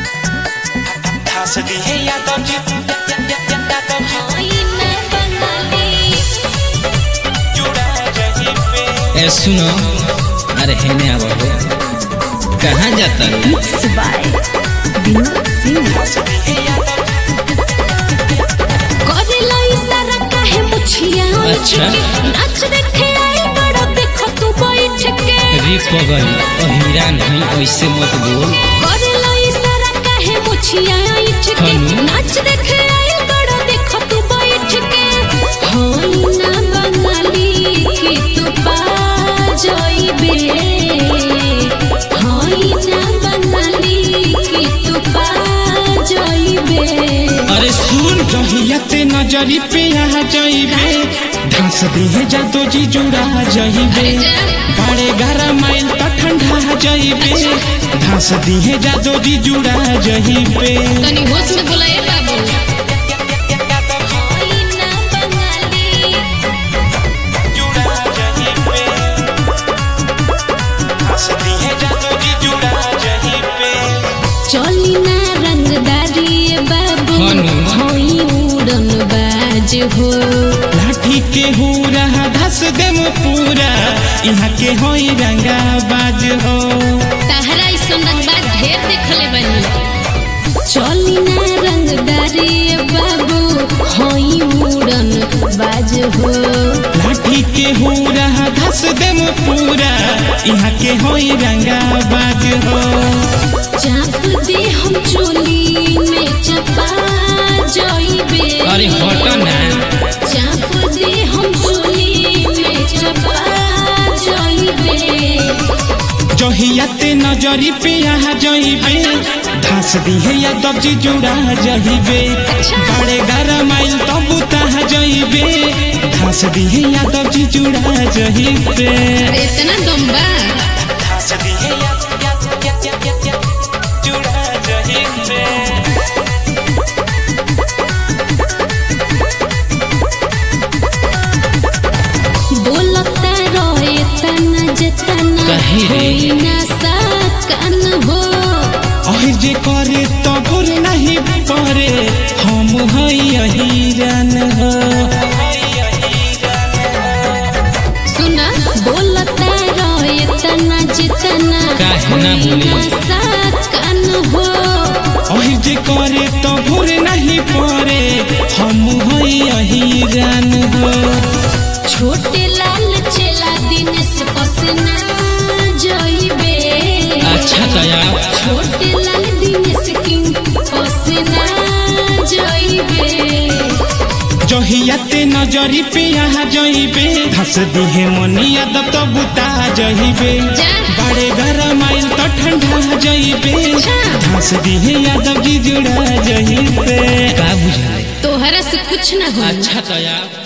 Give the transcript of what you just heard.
हंसदी है यादव जी जुड़ा रही पे। ए सुनो, अरे हेने आवा हो, कहाँ जाता है? Mix by Vinod Singh. हंसदी है यादव करेला इशारा काहे मुछिया अच्छा। नाच देखे आई बड़ा देखो तू बैठ के। रे पगल हीरा नहीं, ऐसे मत बोल। करेला इशारा काहे मुछिया बैठ के। हनु। नाच देखे आई बड़ा देखो तू बैठ के। होई ना बंगाली की तू पा जाइबे। होई ना बंगाली की तू पा जाइबे। अरे सुन, जहियते नजरी पे आ जाइबे, धंस दी है जादू जी जुड़ा जाइबे। गाड़े 11 माइल तो ठंडा जाइबे, धंस दी है जादू जी जुड़ा जाइबे। तनी होश में बोलाए बाबू। होई ना बंगाली जुड़ा जाइबे, धंस दी है जादू जी जुड़ा जाइबे। चली ना रंगदारी बाबू। हनु। होई उड़न बाज हो। लाठी के हो रहा धस देम पूरा, यहाँ के होई रंगा बाज हो। तहरा इसन रंगबाज ढेर देखले बानी। चली ना रंगदारी बाबू। होई उड़न बाज हो। लाठी के हो रहा धस देम पूरा, यहाँ के होई रंगा बाज हो। चाप दे हम चोली में चपा जाइबे। अरे हट ना। चाप दे हम चोली में चपा जाइबे। जहियते नजरी पे आ जाइबे, धंस दी है यादव जी जुड़ा जाइबे। गाड़े 11 माइल तो बुता जाइबे, धंस दी है यादव जी जुड़ा जाइबे। इतना दम्बा। धंस दी है जुड़ा जाइबे। बोलता रोए तना जतना। कहीं रे। होई ना सकन हो। अहि जे करे तो बुर नहीं परे, हम हई अहिरन हो। सुना बोलता रोए तना जतना। काहे ना बोली? होई ना सकन हो। अहि जे करे तो बुर नहीं परे, हम हई अहिरन हो। छोटे लाल चेला दिन से पसना जाइबे। अच्छा तया। छोटे लाल दिन से किंग पसना जाइबे। जहियते नजरी पे आ जाइबे, धंस दी है मनिया दब तो बुता जाइबे। जा। गाड़े 11 माइल तो ठंडा जाइबे, अच्छा। धंस दी है यादव जी जुड़ा जाइबे। का बुझाए? तोहरा से कुछ ना हो। अच्छा तया।